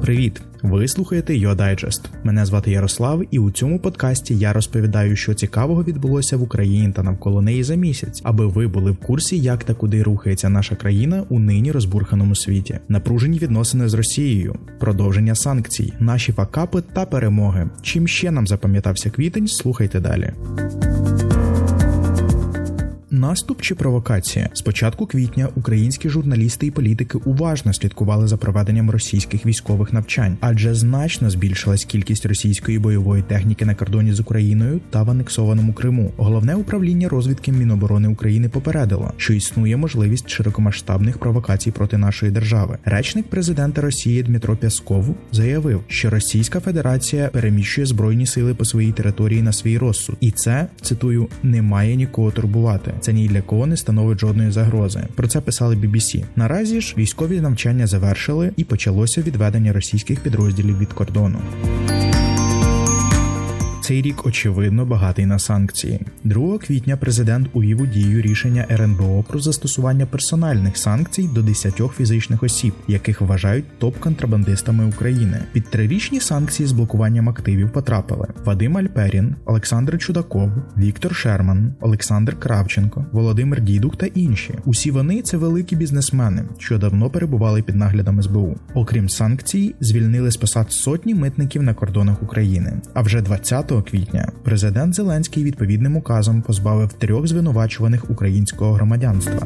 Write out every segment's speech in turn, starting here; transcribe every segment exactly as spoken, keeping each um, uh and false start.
Привіт! Ви слухаєте Йо Дайджест. Мене звати Ярослав, і у цьому подкасті я розповідаю, що цікавого відбулося в Україні та навколо неї за місяць, аби ви були в курсі, як та куди рухається наша країна у нині розбурханому світі. Напружені відносини з Росією, продовження санкцій, наші факапи та перемоги. Чим ще нам запам'ятався квітень, слухайте далі. Наступ чи провокація? З початку квітня українські журналісти і політики уважно слідкували за проведенням російських військових навчань, адже значно збільшилась кількість російської бойової техніки на кордоні з Україною та в анексованому Криму. Головне управління розвідки Міноборони України попередило, що існує можливість широкомасштабних провокацій проти нашої держави. Речник президента Росії Дмитро Пєсков заявив, що Російська Федерація переміщує збройні сили по своїй території на свій розсуд. І це, цитую, не має нікого турбувати. Це ні для кого не становить жодної загрози. Про це писали бі бі сі. Наразі ж військові навчання завершили і почалося відведення російських підрозділів від кордону. Цей рік, очевидно, багатий на санкції. другого квітня президент увів у дію рішення ер ен бе о про застосування персональних санкцій до десятьох фізичних осіб, яких вважають топ-контрабандистами України. Під трирічні санкції з блокуванням активів потрапили Вадим Альперін, Олександр Чудаков, Віктор Шерман, Олександр Кравченко, Володимир Дідух та інші. Усі вони – це великі бізнесмени, що давно перебували під наглядом ес бе у. Окрім санкцій, звільнили з посад сотні митників на кордонах України. А вже двадцятого квітня президент Зеленський відповідним указом позбавив трьох звинувачуваних українського громадянства.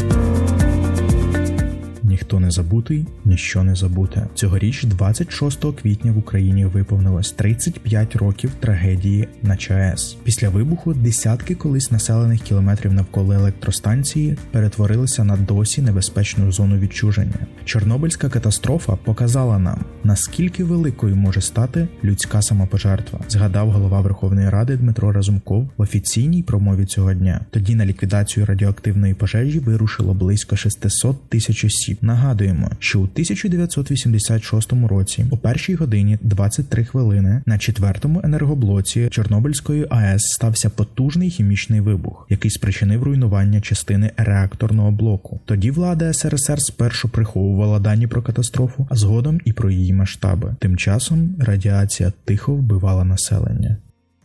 Ніхто не забутий, ніщо не забуте. Цьогоріч, двадцять шостого квітня, в Україні виповнилось тридцять п'ять років трагедії на ЧАЕС. Після вибуху десятки колись населених кілометрів навколо електростанції перетворилися на досі небезпечну зону відчуження. Чорнобильська катастрофа показала нам, наскільки великою може стати людська самопожертва, згадав голова Верховної Ради Дмитро Разумков в офіційній промові цього дня. Тоді на ліквідацію радіоактивної пожежі вирушило близько шістсот тисяч осіб. Нагадуємо, що у тисяча дев'ятсот вісімдесят шостому році о першій годині двадцять три хвилини на четвертому енергоблоці Чорнобильської АЕС стався потужний хімічний вибух, який спричинив руйнування частини реакторного блоку. Тоді влада ес ер ес ер спершу приховувала дані про катастрофу, а згодом і про її масштаби. Тим часом радіація тихо вбивала населення.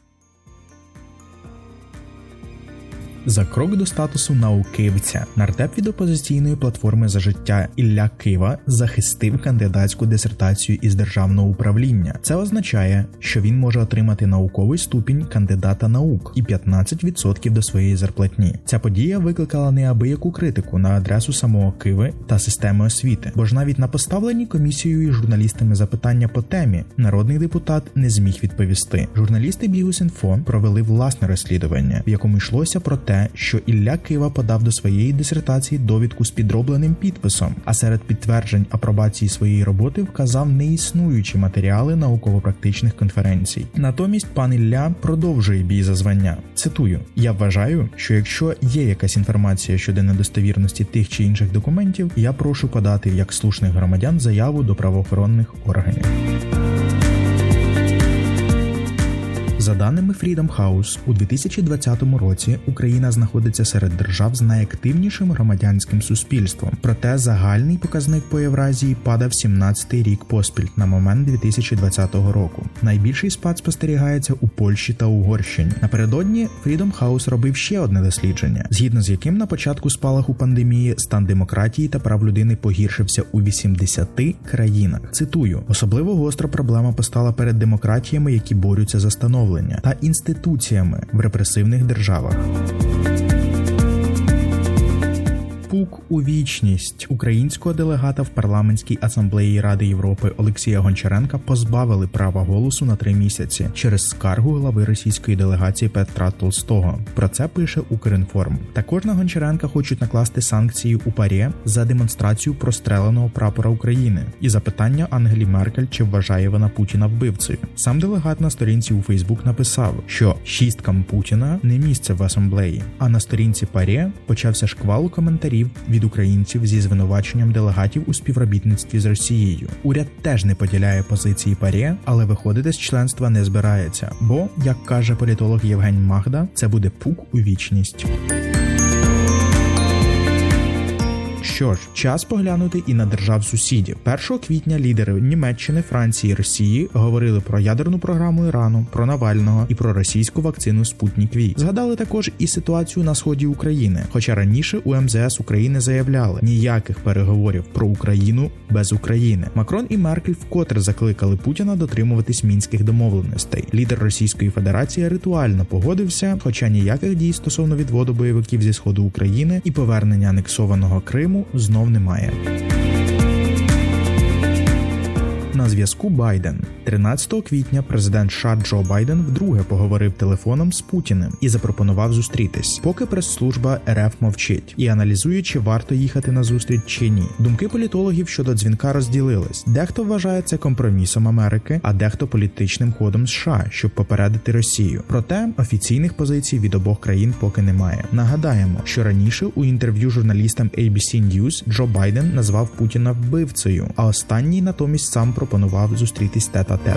За крок до статусу науківця нардеп від опозиційної платформи «За життя» Ілля Кива захистив кандидатську дисертацію із державного управління. Це означає, що він може отримати науковий ступінь кандидата наук і п'ятнадцять відсотків до своєї зарплатні. Ця подія викликала неабияку критику на адресу самого Киви та системи освіти, бо ж навіть на поставлені комісією і журналістами запитання по темі народний депутат не зміг відповісти. Журналісти Бігус.Інфо провели власне розслідування, в якому йшлося про те, що Ілля Кива подав до своєї дисертації довідку з підробленим підписом, а серед підтверджень апробації своєї роботи вказав неіснуючі матеріали науково-практичних конференцій. Натомість пан Ілля продовжує бій за звання. Цитую: «Я вважаю, що якщо є якась інформація щодо недостовірності тих чи інших документів, я прошу подати як слушних громадян заяву до правоохоронних органів». За даними Freedom House, у дві тисячі двадцятому році Україна знаходиться серед держав з найактивнішим громадянським суспільством. Проте загальний показник по Євразії падав сімнадцятий рік поспіль на момент дві тисячі двадцятого року. Найбільший спад спостерігається у Польщі та Угорщині. Напередодні Freedom House робив ще одне дослідження, згідно з яким на початку спалаху пандемії стан демократії та прав людини погіршився у вісімдесяти країнах. Цитую: «Особливо гостра проблема постала перед демократіями, які борються за становлення та інституціями в репресивних державах». Пук у вічність. Українського делегата в парламентській асамблеї Ради Європи Олексія Гончаренка позбавили права голосу на три місяці через скаргу глави російської делегації Петра Толстого. Про це пише Укрінформ. Також на Гончаренка хочуть накласти санкції у ПАРЄ за демонстрацію простреленого прапора України і запитання Ангелі Меркель, чи вважає вона Путіна вбивцею. Сам делегат на сторінці у Фейсбук написав, що шісткам Путіна не місце в асамблеї, а на сторінці ПАРЄ почався шквал коментарів від українців зі звинуваченням делегатів у співробітництві з Росією. Уряд теж не поділяє позиції ПАРЄ, але виходити з членства не збирається, бо, як каже політолог Євген Магда, це буде пук у вічність. Що ж, час поглянути і на держав сусідів. першого квітня лідери Німеччини, Франції і Росії говорили про ядерну програму Ірану, про Навального і про російську вакцину Спутнік Ві. Згадали також і ситуацію на сході України, хоча раніше у ем зе ес України заявляли: ніяких переговорів про Україну без України. Макрон і Меркель вкотре закликали Путіна дотримуватись мінських домовленостей. Лідер Російської Федерації ритуально погодився, хоча ніяких дій стосовно відводу бойовиків зі сходу України і повернення анексованого Криму знов немає. На зв'язку Байден. тринадцятого квітня президент США Джо Байден вдруге поговорив телефоном з Путіним і запропонував зустрітись, поки прес-служба ер еф мовчить і аналізує, чи варто їхати на зустріч чи ні. Думки політологів щодо дзвінка розділились. Дехто вважає це компромісом Америки, а дехто політичним ходом США, щоб попередити Росію. Проте офіційних позицій від обох країн поки немає. Нагадаємо, що раніше у інтерв'ю журналістам ей бі сі News Джо Байден назвав Путіна вбивцею, а останній натомість сам пропонував зустрітись тет-а-тет.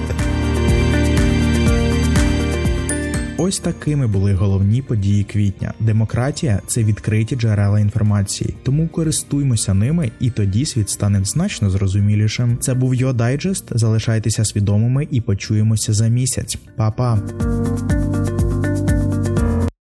Ось такими були головні події квітня. Демократія – це відкриті джерела інформації, тому користуймося ними, і тоді світ стане значно зрозумілішим. Це був Йо Дайджест, залишайтеся свідомими і почуємося за місяць. Па-па!